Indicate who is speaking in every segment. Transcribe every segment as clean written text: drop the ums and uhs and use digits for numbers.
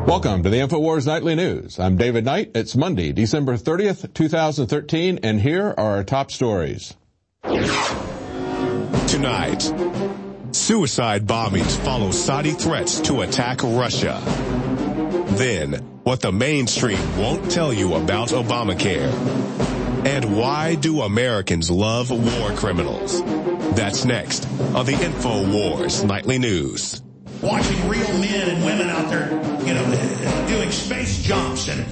Speaker 1: Welcome to the InfoWars Nightly News. I'm David Knight. It's Monday, December 30th, 2013, and here are our top stories.
Speaker 2: Tonight, suicide bombings follow Saudi threats to attack Russia. Then, what the mainstream won't tell you about Obamacare. And why do Americans love war criminals? That's next on the InfoWars Nightly News.
Speaker 3: Watching real men and women out there, doing space jumps and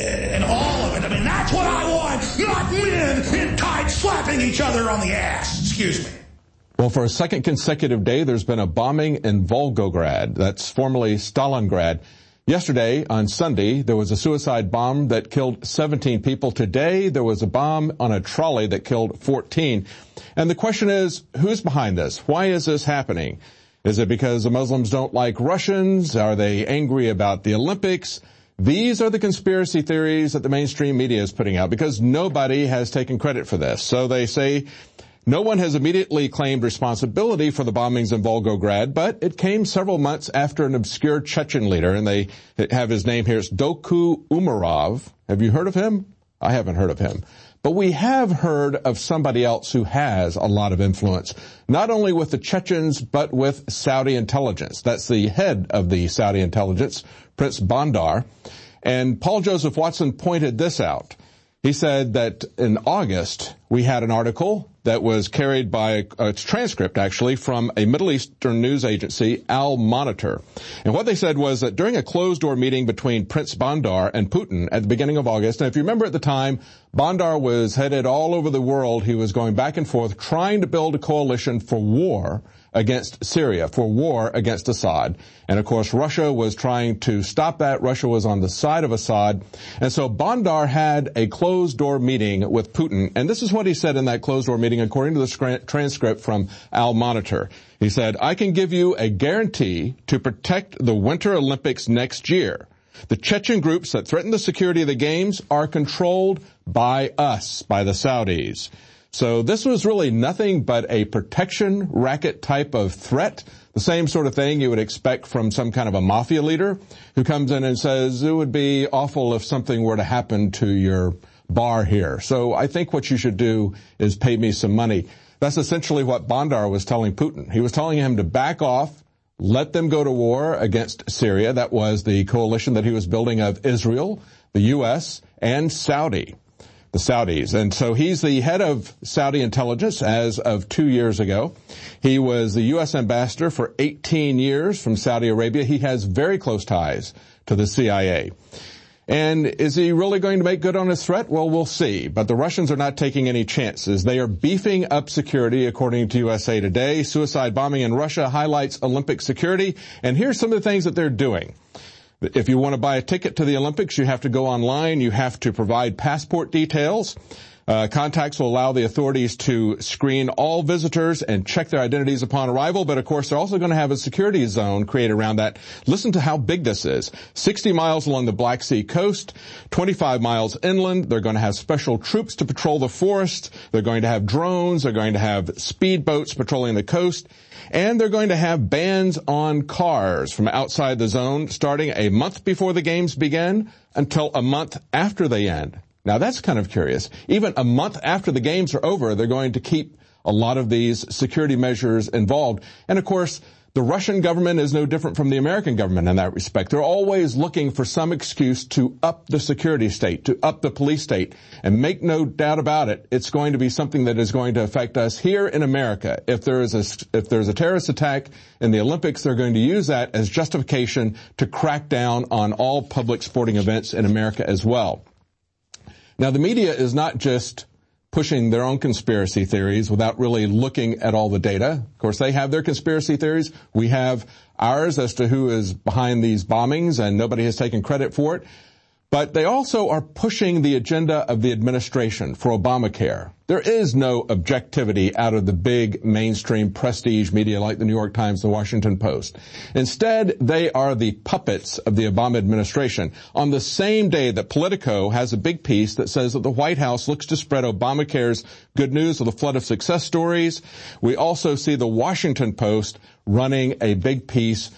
Speaker 3: all of it. I mean, that's what I want, not men in tights slapping each other on the ass. Excuse me.
Speaker 1: Well, for a second consecutive day, there's been a bombing in Volgograd. That's formerly Stalingrad. Yesterday, on Sunday, there was a suicide bomb that killed 17 people. Today, there was a bomb on a trolley that killed 14. And the question is, who's behind this? Why is this happening? Is it because the Muslims don't like Russians? Are they angry about the Olympics? These are the conspiracy theories that the mainstream media is putting out because nobody has taken credit for this. So they say no one has immediately claimed responsibility for the bombings in Volgograd, but it came several months after an obscure Chechen leader, and they have his name here. It's Doku Umarov. Have you heard of him? I haven't heard of him. But we have heard of somebody else who has a lot of influence, not only with the Chechens, but with Saudi intelligence. That's the head of the Saudi intelligence, Prince Bandar. And Paul Joseph Watson pointed this out. He said that in August, we had an article that was carried by a transcript, actually, from a Middle Eastern news agency, Al Monitor. And what they said was that during a closed-door meeting between Prince Bandar and Putin at the beginning of August, and if you remember at the time, Bandar was headed all over the world. He was going back and forth trying to build a coalition for war against Syria, for war against Assad. And of course, Russia was trying to stop that. Russia was on the side of Assad. And so Bandar had a closed-door meeting with Putin. And this is what he said in that closed-door meeting, according to the transcript from Al Monitor. He said, "I can give you a guarantee to protect the Winter Olympics next year. The Chechen groups that threaten the security of the games are controlled by us, by the Saudis." So this was really nothing but a protection racket type of threat, the same sort of thing you would expect from some kind of a mafia leader who comes in and says, it would be awful if something were to happen to your bar here. So I think what you should do is pay me some money. That's essentially what Bandar was telling Putin. He was telling him to back off, let them go to war against Syria. That was the coalition that he was building of Israel, the U.S., and Saudi. The Saudis. And so he's the head of Saudi intelligence as of 2 years ago. He was the U.S. ambassador for 18 years from Saudi Arabia. He has very close ties to the CIA. And is he really going to make good on his threat? Well, we'll see. But the Russians are not taking any chances. They are beefing up security, according to USA Today. Suicide bombing in Russia highlights Olympic security. And here's some of the things that they're doing. If you want to buy a ticket to the Olympics, you have to go online. You have to provide passport details. Contacts will allow the authorities to screen all visitors and check their identities upon arrival. But, of course, they're also going to have a security zone created around that. Listen to how big this is. 60 miles along the Black Sea coast, 25 miles inland. They're going to have special troops to patrol the forest. They're going to have drones. They're going to have speedboats patrolling the coast. And they're going to have bans on cars from outside the zone starting a month before the games begin until a month after they end. Now, that's kind of curious. Even a month after the games are over, they're going to keep a lot of these security measures involved. And, of course, the Russian government is no different from the American government in that respect. They're always looking for some excuse to up the security state, to up the police state. And make no doubt about it, it's going to be something that is going to affect us here in America. If there's a terrorist attack in the Olympics, they're going to use that as justification to crack down on all public sporting events in America as well. Now, the media is not just pushing their own conspiracy theories without really looking at all the data. Of course, they have their conspiracy theories. We have ours as to who is behind these bombings, and nobody has taken credit for it. But they also are pushing the agenda of the administration for Obamacare. There is no objectivity out of the big mainstream prestige media like the New York Times, the Washington Post. Instead, they are the puppets of the Obama administration. On the same day that Politico has a big piece that says that the White House looks to spread Obamacare's good news with a flood of success stories, we also see the Washington Post running a big piece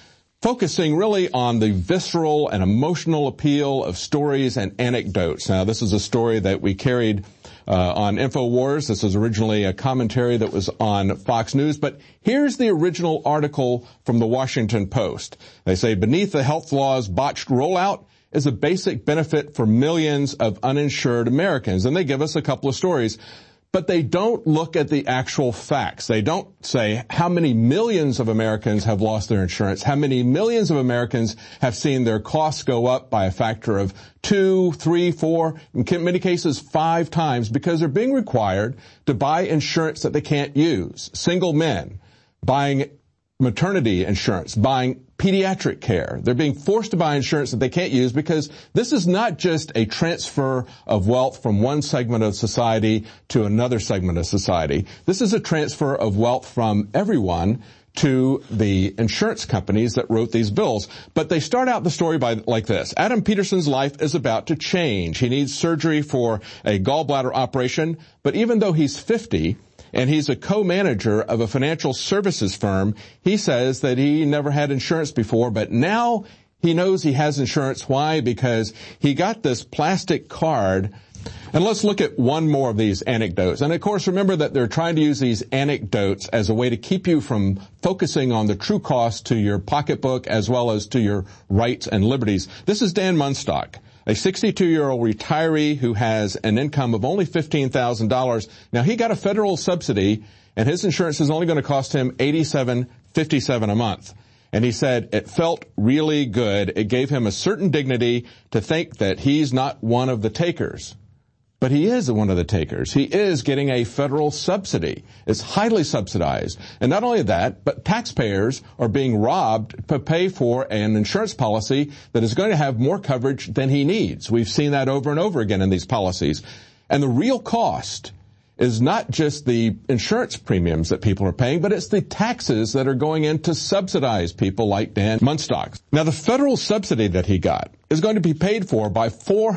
Speaker 1: focusing really on the visceral and emotional appeal of stories and anecdotes. Now, this is a story that we carried on InfoWars. This was originally a commentary that was on Fox News, but here's the original article from the Washington Post. They say, beneath the health law's botched rollout is a basic benefit for millions of uninsured Americans. And they give us a couple of stories, but they don't look at the actual facts. They don't say how many millions of Americans have lost their insurance, how many millions of Americans have seen their costs go up by a factor of 2, 3, 4, in many cases 5 times because they're being required to buy insurance that they can't use. Single men buying maternity insurance, buying pediatric care. They're being forced to buy insurance that they can't use because this is not just a transfer of wealth from one segment of society to another segment of society. This is a transfer of wealth from everyone to the insurance companies that wrote these bills. But they start out the story by like this. Adam Peterson's life is about to change. He needs surgery for a gallbladder operation, but even though he's 50, and he's a co-manager of a financial services firm, he says that he never had insurance before, but now he knows he has insurance. Why? Because he got this plastic card. And let's look at one more of these anecdotes. And of course, remember that they're trying to use these anecdotes as a way to keep you from focusing on the true cost to your pocketbook as well as to your rights and liberties. This is Dan Munstock, a 62-year-old retiree who has an income of only $15,000. Now, he got a federal subsidy, and his insurance is only going to cost him $87.57 a month. And he said it felt really good. It gave him a certain dignity to think that he's not one of the takers. But he is one of the takers. He is getting a federal subsidy. It's highly subsidized. And not only that, but taxpayers are being robbed to pay for an insurance policy that is going to have more coverage than he needs. We've seen that over and over again in these policies. And the real cost is not just the insurance premiums that people are paying, but it's the taxes that are going in to subsidize people like Dan Munstock. Now, the federal subsidy that he got is going to be paid for by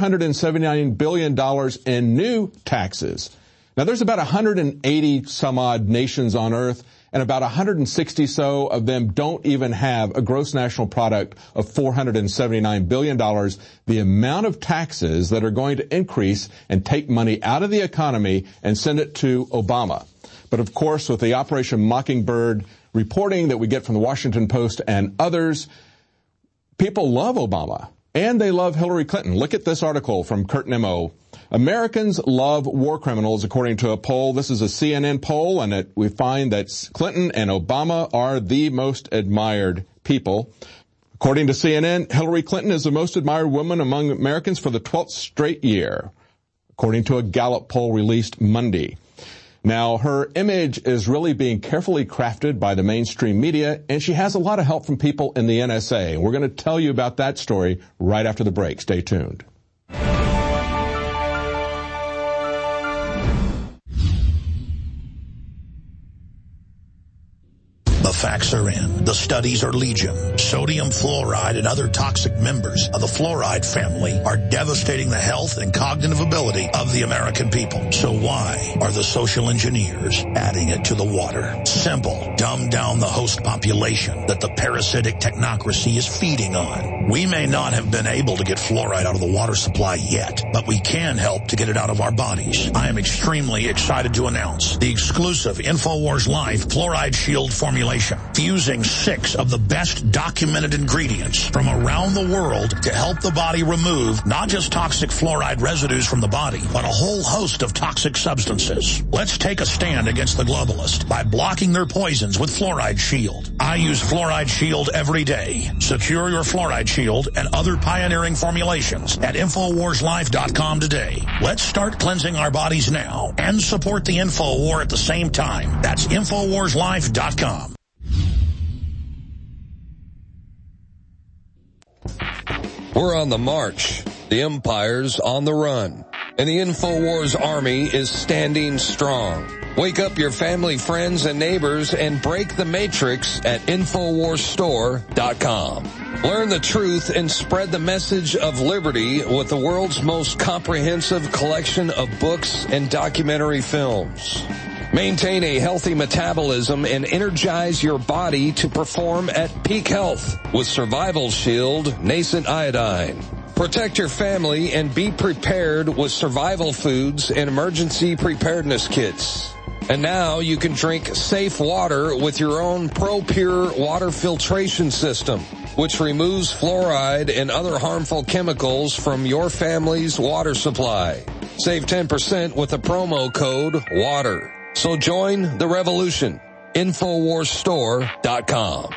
Speaker 1: $479 billion in new taxes. Now, there's about 180 some odd nations on earth, and about 160 so of them don't even have a gross national product of $479 billion, the amount of taxes that are going to increase and take money out of the economy and send it to Obama. But of course, with the Operation Mockingbird reporting that we get from the Washington Post and others, people love Obama. And they love Hillary Clinton. Look at this article from Kurt Nimmo. Americans love war criminals, according to a poll. This is a CNN poll, and we find that Clinton and Obama are the most admired people. According to CNN, Hillary Clinton is the most admired woman among Americans for the 12th straight year, according to a Gallup poll released Monday. Now, her image is really being carefully crafted by the mainstream media, and she has a lot of help from people in the NSA. We're going to tell you about that story right after the break. Stay tuned.
Speaker 3: The facts are in. The studies are legion. Sodium fluoride and other toxic members of the fluoride family are devastating the health and cognitive ability of the American people. So why are the social engineers adding it to the water? Simple. Dumb down the host population that the parasitic technocracy is feeding on. We may not have been able to get fluoride out of the water supply yet, but we can help to get it out of our bodies. I am extremely excited to announce the exclusive InfoWars Life Fluoride Shield formulation, fusing 6 of the best documented ingredients from around the world to help the body remove not just toxic fluoride residues from the body, but a whole host of toxic substances. Let's take a stand against the globalists by blocking their poisons with Fluoride Shield. I use Fluoride Shield every day. Secure your Fluoride Shield and other pioneering formulations at InfoWarsLife.com today. Let's start cleansing our bodies now and support the Info War at the same time. That's InfoWarsLife.com.
Speaker 4: We're on the march. The empire's on the run. And the InfoWars Army is standing strong. Wake up your family, friends, and neighbors and break the matrix at InfoWarsStore.com. Learn the truth and spread the message of liberty with the world's most comprehensive collection of books and documentary films. Maintain a healthy metabolism and energize your body to perform at peak health with Survival Shield Nascent Iodine. Protect your family and be prepared with survival foods and emergency preparedness kits. And now you can drink safe water with your own ProPure water filtration system, which removes fluoride and other harmful chemicals from your family's water supply. Save 10% with the promo code WATER. So join the revolution. InfoWarsStore.com.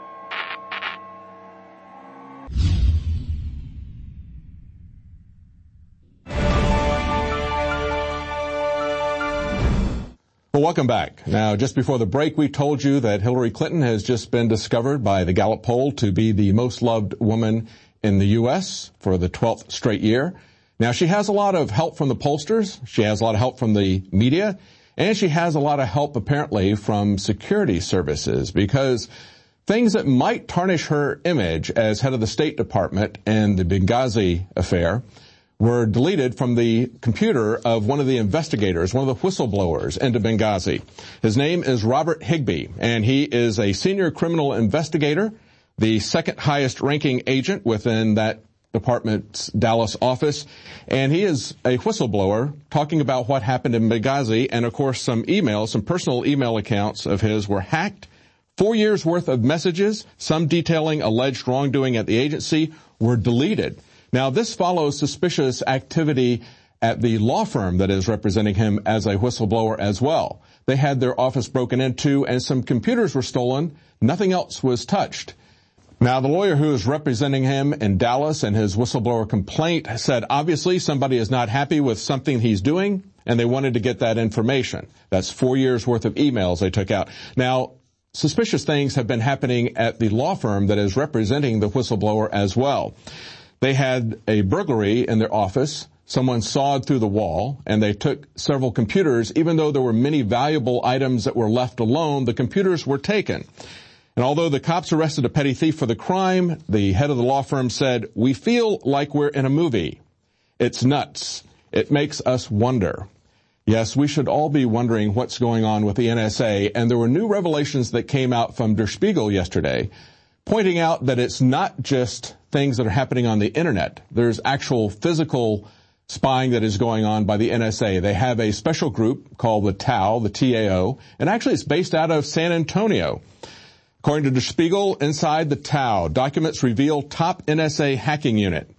Speaker 1: Well, welcome back. Now, just before the break, we told you that Hillary Clinton has just been discovered by the Gallup poll to be the most loved woman in the U.S. for the 12th straight year. Now, she has a lot of help from the pollsters. She has a lot of help from the media. And she has a lot of help, apparently, from security services, because things that might tarnish her image as head of the State Department and the Benghazi affair were deleted from the computer of one of the investigators, one of the whistleblowers into Benghazi. His name is Robert Higbee, and he is a senior criminal investigator, the second highest ranking agent within that department's Dallas office, and he is a whistleblower talking about what happened in Benghazi, and of course some personal email accounts of his were hacked. 4 years worth of messages, some detailing alleged wrongdoing at the agency, were deleted. Now this follows suspicious activity at the law firm that is representing him as a whistleblower as well. They had their office broken into and some computers were stolen. Nothing else was touched. Now, the lawyer who is representing him in Dallas and his whistleblower complaint said, obviously, somebody is not happy with something he's doing, and they wanted to get that information. That's 4 years' worth of emails they took out. Now, suspicious things have been happening at the law firm that is representing the whistleblower as well. They had a burglary in their office. Someone sawed through the wall, and they took several computers. Even though there were many valuable items that were left alone, the computers were taken. And although the cops arrested a petty thief for the crime, the head of the law firm said, "We feel like we're in a movie. It's nuts. It makes us wonder." Yes, we should all be wondering what's going on with the NSA, and there were new revelations that came out from Der Spiegel yesterday, pointing out that it's not just things that are happening on the internet. There's actual physical spying that is going on by the NSA. They have a special group called the TAO, the T-A-O, and actually it's based out of San Antonio. According to Der Spiegel, inside the TAO, documents reveal top NSA hacking unit.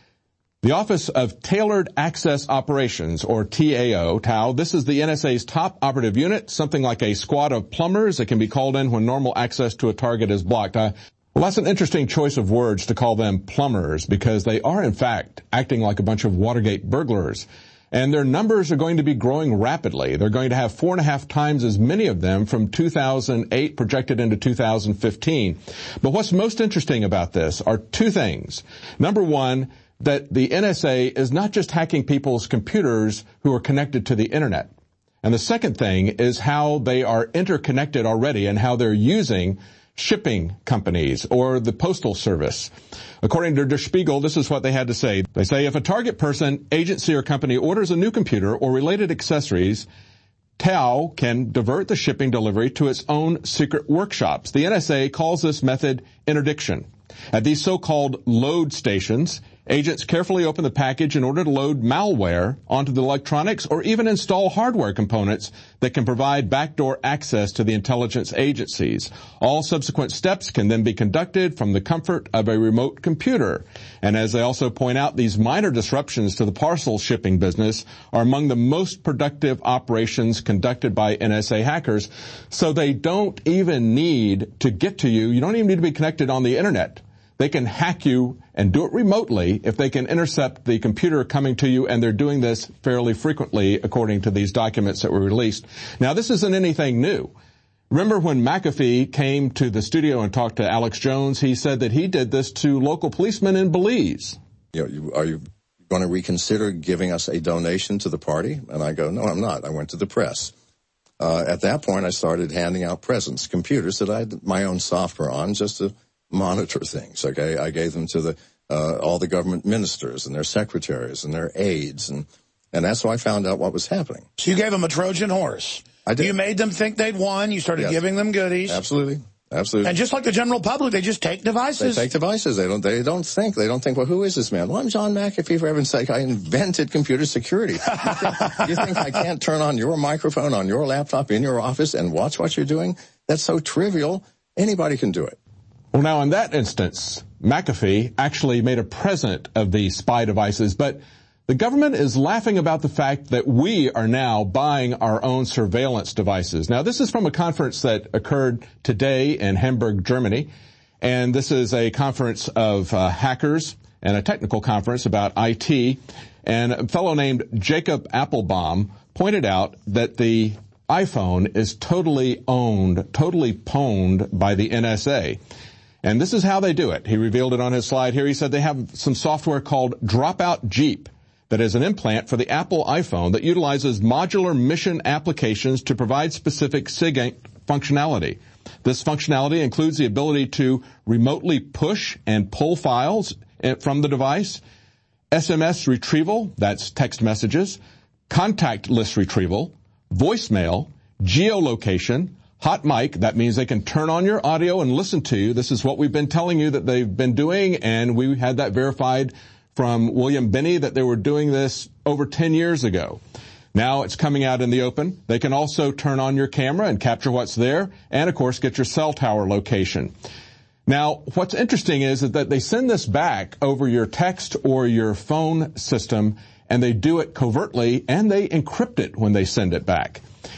Speaker 1: The Office of Tailored Access Operations, or TAO, this is the NSA's top operative unit, something like a squad of plumbers that can be called in when normal access to a target is blocked. Well, that's an interesting choice of words to call them plumbers, because they are, in fact, acting like a bunch of Watergate burglars. And their numbers are going to be growing rapidly. They're going to have 4.5 times as many of them from 2008 projected into 2015. But what's most interesting about this are two things. Number one, that the NSA is not just hacking people's computers who are connected to the internet. And the second thing is how they are interconnected already and how they're using shipping companies or the postal service. According to Der Spiegel, this is what they had to say. They say if a target person, agency, or company orders a new computer or related accessories, TAO can divert the shipping delivery to its own secret workshops. The NSA calls this method interdiction. At these so-called load stations, agents carefully open the package in order to load malware onto the electronics or even install hardware components that can provide backdoor access to the intelligence agencies. All subsequent steps can then be conducted from the comfort of a remote computer. And as they also point out, these minor disruptions to the parcel shipping business are among the most productive operations conducted by NSA hackers. So they don't even need to get to you. You don't even need to be connected on the internet. They can hack you and do it remotely if they can intercept the computer coming to you, and they're doing this fairly frequently according to these documents that were released. Now, this isn't anything new. Remember when McAfee came to the studio and talked to Alex Jones, he said that he did this to local policemen in Belize.
Speaker 5: Are you going to reconsider giving us a donation to the party? And I go, no, I'm not. I went to the press. At that point, I started handing out presents, computers that I had my own software on just to monitor things. Okay, I gave them to all the government ministers and their secretaries and their aides, and that's how I found out what was happening.
Speaker 3: So you gave them a Trojan horse.
Speaker 5: I did.
Speaker 3: You made them think they'd won. You started giving them goodies.
Speaker 5: Absolutely. And
Speaker 3: just like the general public, they just take devices.
Speaker 5: They take devices. They don't think, well, who is this man? Well, I'm John McAfee, for heaven's sake. I invented computer security. You think I can't turn on your microphone on your laptop in your office and watch what you're doing? That's so trivial. Anybody can do it.
Speaker 1: Well, now in that instance, McAfee actually made a present of the spy devices, but the government is laughing about the fact that we are now buying our own surveillance devices. Now, this is from a conference that occurred today in Hamburg, Germany, and this is a conference of hackers and a technical conference about IT, and a fellow named Jacob Appelbaum pointed out that the iPhone is totally pwned by the NSA. And this is how they do it. He revealed it on his slide here. He said they have some software called Dropout Jeep that is an implant for the Apple iPhone that utilizes modular mission applications to provide specific SIG functionality. This functionality includes the ability to remotely push and pull files from the device, SMS retrieval, that's text messages, contact list retrieval, voicemail, geolocation, hot mic, that means they can turn on your audio and listen to you. This is what we've been telling you that they've been doing, and we had that verified from William Binney that they were doing this over 10 years ago. Now it's coming out in the open. They can also turn on your camera and capture what's there, and of course get your cell tower location. Now, what's interesting is that they send this back over your text or your phone system, and they do it covertly, and they encrypt it when they send it back.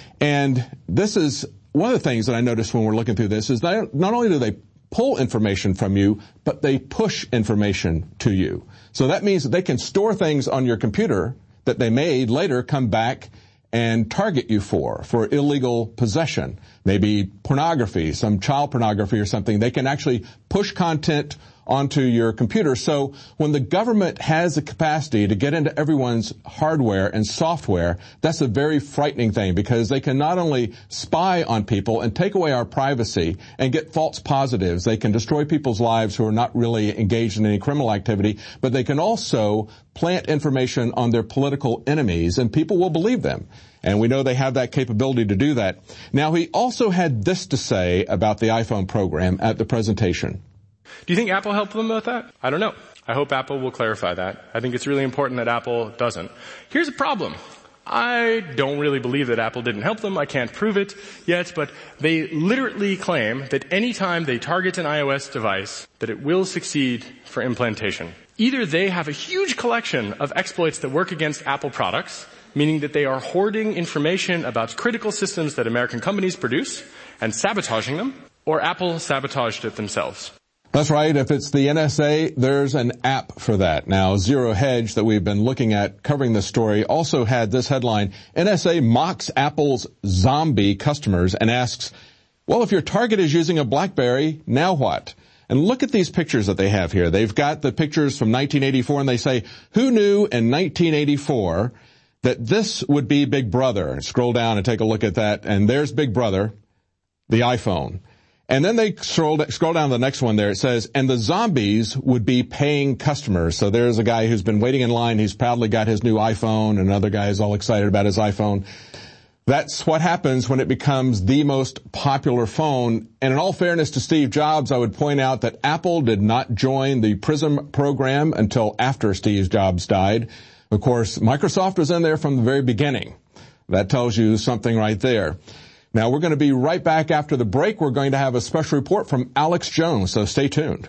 Speaker 1: And this is one of the things that I noticed when we're looking through this is that not only do they pull information from you, but they push information to you. So that means that they can store things on your computer that they may later come back and target you for illegal possession. Maybe pornography, some child pornography or something. They can actually push content onto your computer. So when the government has the capacity to get into everyone's hardware and software, that's a very frightening thing, because they can not only spy on people and take away our privacy and get false positives, they can destroy people's lives who are not really engaged in any criminal activity, but they can also plant information on their political enemies, and people will believe them. And we know they have that capability to do that. Now, he also had this to say about the iPhone program at the presentation.
Speaker 6: Do you think Apple helped them with that? I don't know. I hope Apple will clarify that. I think it's really important that Apple doesn't. Here's a problem. I don't really believe that Apple didn't help them. I can't prove it yet, but they literally claim that any time they target an iOS device, that it will succeed for implantation. Either they have a huge collection of exploits that work against Apple products, meaning that they are hoarding information about critical systems that American companies produce and sabotaging them, or Apple sabotaged it themselves.
Speaker 1: That's right. If it's the NSA, there's an app for that. Now, Zero Hedge that we've been looking at covering this story also had this headline: NSA mocks Apple's zombie customers and asks, well, if your target is using a BlackBerry, now what? And look at these pictures that they have here. They've got the pictures from 1984, and they say, who knew in 1984 that this would be Big Brother? Scroll down and take a look at that, and there's Big Brother, the iPhone. And then they scroll down to the next one there. It says, and the zombies would be paying customers. So there's a guy who's been waiting in line. He's proudly got his new iPhone, and another guy is all excited about his iPhone. That's what happens when it becomes the most popular phone. And in all fairness to Steve Jobs, I would point out that Apple did not join the PRISM program until after Steve Jobs died. Of course, Microsoft was in there from the very beginning. That tells you something right there. Now, we're going to be right back after the break. We're going to have a special report from Alex Jones, so stay tuned.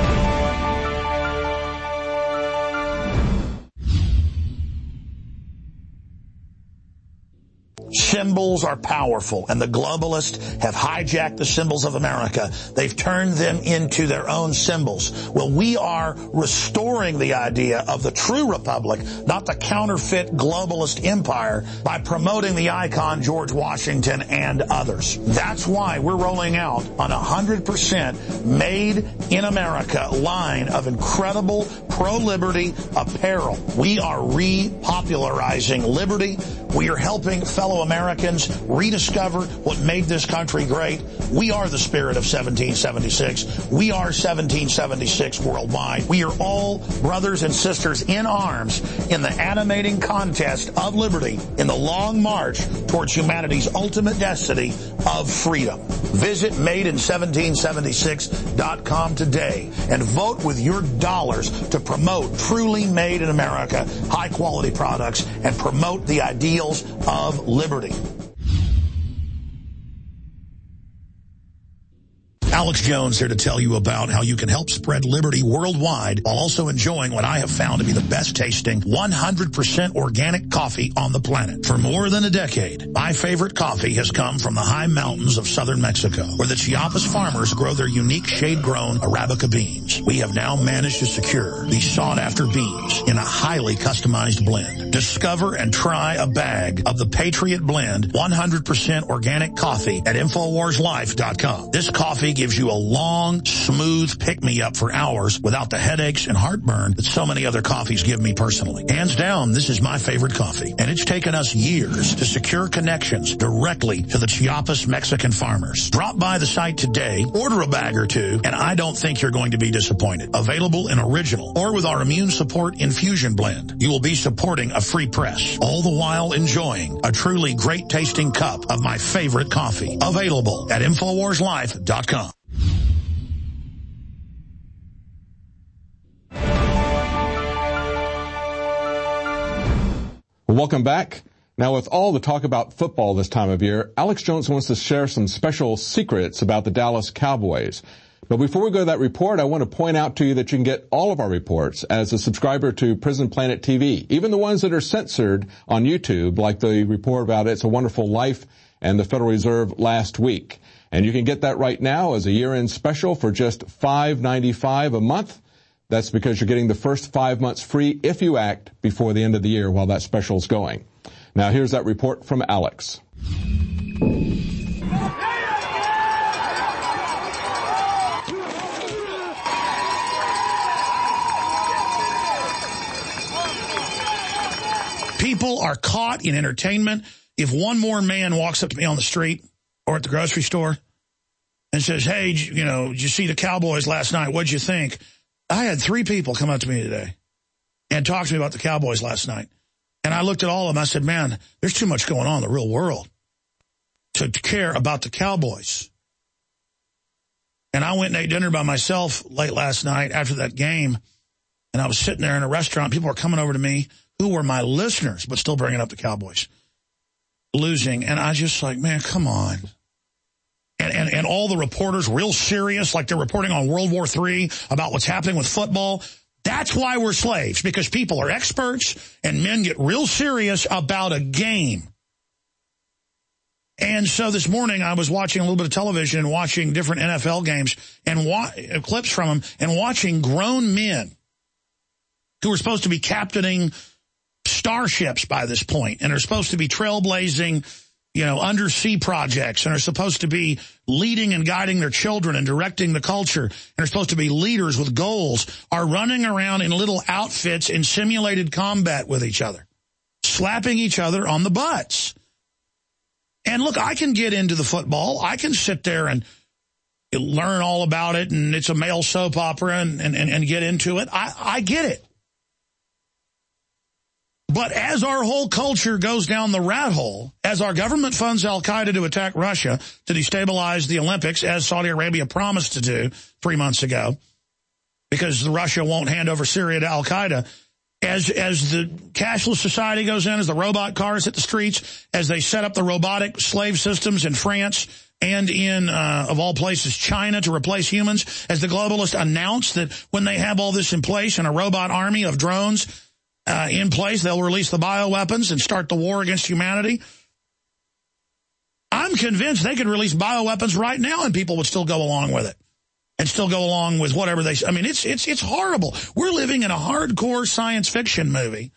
Speaker 3: Symbols are powerful, and the globalists have hijacked the symbols of America. They've turned them into their own symbols. Well, we are restoring the idea of the true republic, not the counterfeit globalist empire, by promoting the icon George Washington and others. That's why we're rolling out an 100% made in America line of incredible pro-liberty apparel. We are repopularizing liberty. We are helping fellow Americans rediscover what made this country great. We are the spirit of 1776. We are 1776 worldwide. We are all brothers and sisters in arms in the animating contest of liberty in the long march towards humanity's ultimate destiny of freedom. Visit MadeIn1776.com today and vote with your dollars to promote truly made in America, high-quality products, and promote the ideals of liberty. Alex Jones here to tell you about how you can help spread liberty worldwide while also enjoying what I have found to be the best tasting 100% organic coffee on the planet. For more than a decade, my favorite coffee has come from the high mountains of southern Mexico, where the Chiapas farmers grow their unique shade-grown Arabica beans. We have now managed to secure these sought-after beans in a highly customized blend. Discover and try a bag of the Patriot Blend 100% organic coffee at InfoWarsLife.com. This coffee gives you a long, smooth pick-me-up for hours without the headaches and heartburn that so many other coffees give me personally. Hands down, this is my favorite coffee, and it's taken us years to secure connections directly to the Chiapas Mexican farmers. Drop by the site today, order a bag or two, and I don't think you're going to be disappointed. Available in original or with our immune support infusion blend. You will be supporting a free press, all the while enjoying a truly great-tasting cup of my favorite coffee. Available at InfoWarsLife.com.
Speaker 1: Welcome back. Now, with all the talk about football this time of year, Alex Jones wants to share some special secrets about the Dallas Cowboys. But before we go to that report, I want to point out to you that you can get all of our reports as a subscriber to Prison Planet TV, even the ones that are censored on YouTube, like the report about It's a Wonderful Life and the Federal Reserve last week. And you can get that right now as a year-end special for just $5.95 a month. That's because you're getting the first 5 months free if you act before the end of the year while that special is going. Now, here's that report from Alex.
Speaker 3: People are caught in entertainment. If one more man walks up to me on the street or at the grocery store and says, hey, you know, did you see the Cowboys last night? What'd you think? I had 3 people come up to me today and talk to me about the Cowboys last night. And I looked at all of them. I said, man, there's too much going on in the real world to care about the Cowboys. And I went and ate dinner by myself late last night after that game. And I was sitting there in a restaurant. People were coming over to me who were my listeners, but still bringing up the Cowboys losing. And I just like, man, come on. And all the reporters real serious, like they're reporting on World War III about what's happening with football. That's why we're slaves, because people are experts and men get real serious about a game. And so this morning I was watching a little bit of television and watching different NFL games and clips from them and watching grown men who were supposed to be captaining starships by this point and are supposed to be trailblazing, you know, undersea projects and are supposed to be leading and guiding their children and directing the culture and are supposed to be leaders with goals, are running around in little outfits in simulated combat with each other, slapping each other on the butts. And look, I can get into the football. I can sit there and learn all about it, and it's a male soap opera and get into it. I get it. But as our whole culture goes down the rat hole, as our government funds al-Qaeda to attack Russia, to destabilize the Olympics, as Saudi Arabia promised to do 3 months ago, because Russia won't hand over Syria to al-Qaeda, as the cashless society goes in, as the robot cars hit the streets, as they set up the robotic slave systems in France and in, of all places, China to replace humans, as the globalists announce that when they have all this in place and a robot army of drones in place, they'll release the bioweapons and start the war against humanity. I'm convinced they could release bioweapons right now and people would still go along with it and still go along with whatever they say. I mean, it's horrible. We're living in a hardcore science fiction movie.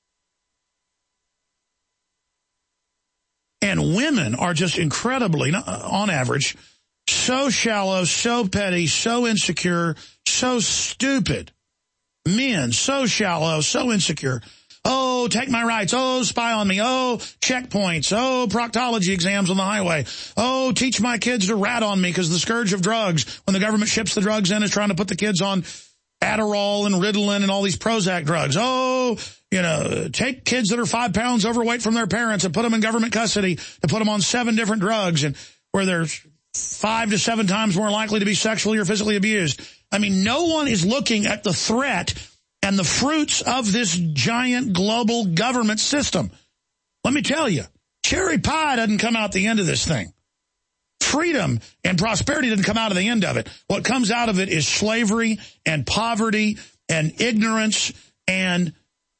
Speaker 3: And women are just incredibly, on average, so shallow, so petty, so insecure, so stupid, men, so shallow, so insecure. Oh, take my rights. Oh, spy on me. Oh, checkpoints. Oh, proctology exams on the highway. Oh, teach my kids to rat on me because the scourge of drugs, when the government ships the drugs in, is trying to put the kids on Adderall and Ritalin and all these Prozac drugs. Oh, take kids that are 5 pounds overweight from their parents and put them in government custody to put them on 7 different drugs, and where they're 5 to 7 times more likely to be sexually or physically abused. I mean, no one is looking at the threat and the fruits of this giant global government system. Let me tell you, cherry pie doesn't come out the end of this thing. Freedom and prosperity doesn't come out of the end of it. What comes out of it is slavery and poverty and ignorance, and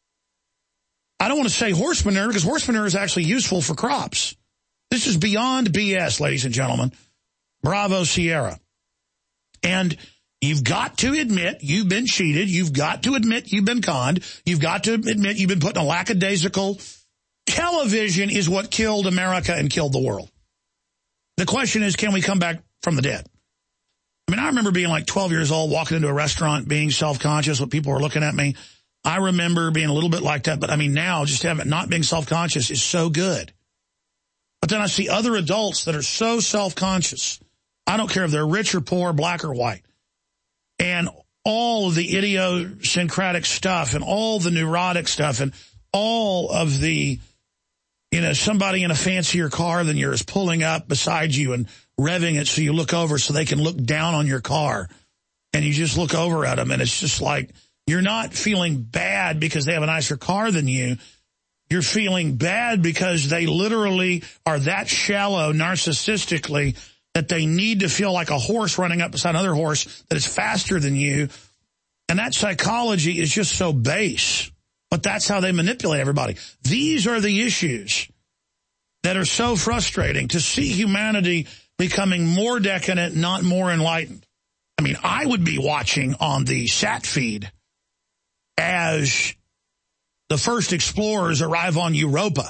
Speaker 3: I don't want to say horse manure, because horse manure is actually useful for crops. This is beyond BS, ladies and gentlemen. Bravo, Sierra. And you've got to admit you've been cheated. You've got to admit you've been conned. You've got to admit you've been put in a lackadaisical. Television is what killed America and killed the world. The question is, can we come back from the dead? I mean, I remember being like 12 years old, walking into a restaurant, being self-conscious when people were looking at me. I remember being a little bit like that. But, I mean, now just not being self-conscious is so good. But then I see other adults that are so self-conscious. I don't care if they're rich or poor, black or white. And all of the idiosyncratic stuff and all the neurotic stuff and all of the, somebody in a fancier car than yours pulling up beside you and revving it so you look over so they can look down on your car. And you just look over at them, and it's just like, you're not feeling bad because they have a nicer car than you. You're feeling bad because they literally are that shallow narcissistically that they need to feel like a horse running up beside another horse that is faster than you. And that psychology is just so base. But that's how they manipulate everybody. These are the issues that are so frustrating, to see humanity becoming more decadent, not more enlightened. I mean, I would be watching on the sat feed as the first explorers arrive on Europa.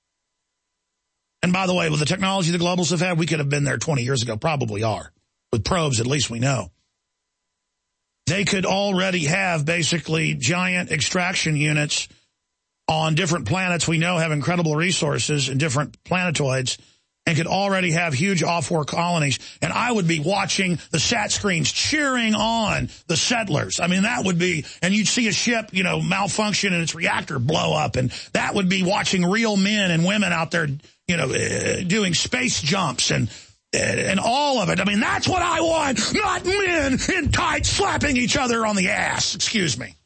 Speaker 3: And by the way, with the technology the globals have had, we could have been there 20 years ago, probably are. With probes, at least we know. They could already have basically giant extraction units on different planets we know have incredible resources and different planetoids, and could already have huge off-world colonies. And I would be watching the sat screens cheering on the settlers. I mean, that would be, and you'd see a ship, malfunction and its reactor blow up. And that would be watching real men and women out there, doing space jumps and all of it. I mean, that's what I want, not men in tights slapping each other on the ass. Excuse me.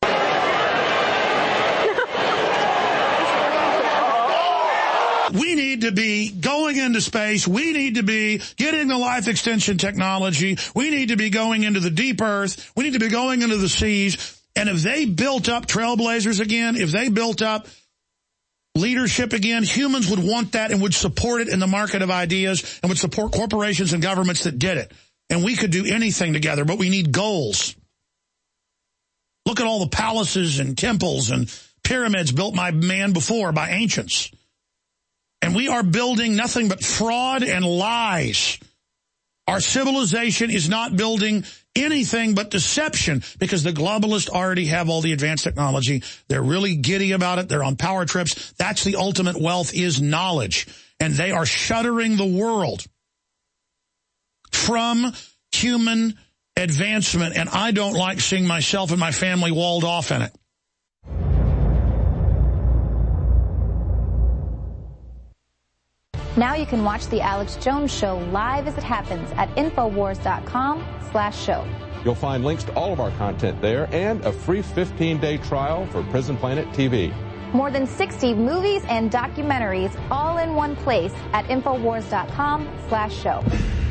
Speaker 3: We need to be going into space. We need to be getting the life extension technology. We need to be going into the deep earth. We need to be going into the seas. And if they built up trailblazers again, if they built up leadership again, humans would want that and would support it in the market of ideas and would support corporations and governments that did it. And we could do anything together, but we need goals. Look at all the palaces and temples and pyramids built by man before, by ancients. And we are building nothing but fraud and lies. Our civilization is not building anything but deception, because the globalists already have all the advanced technology. They're really giddy about it. They're on power trips. That's the ultimate wealth, is knowledge. And they are shuttering the world from human advancement. And I don't like seeing myself and my family walled off in it.
Speaker 7: Now you can watch The Alex Jones Show live as it happens at Infowars.com/show.
Speaker 1: You'll find links to all of our content there and a free 15-day trial for Prison Planet TV.
Speaker 7: More than 60 movies and documentaries all in one place at Infowars.com/show.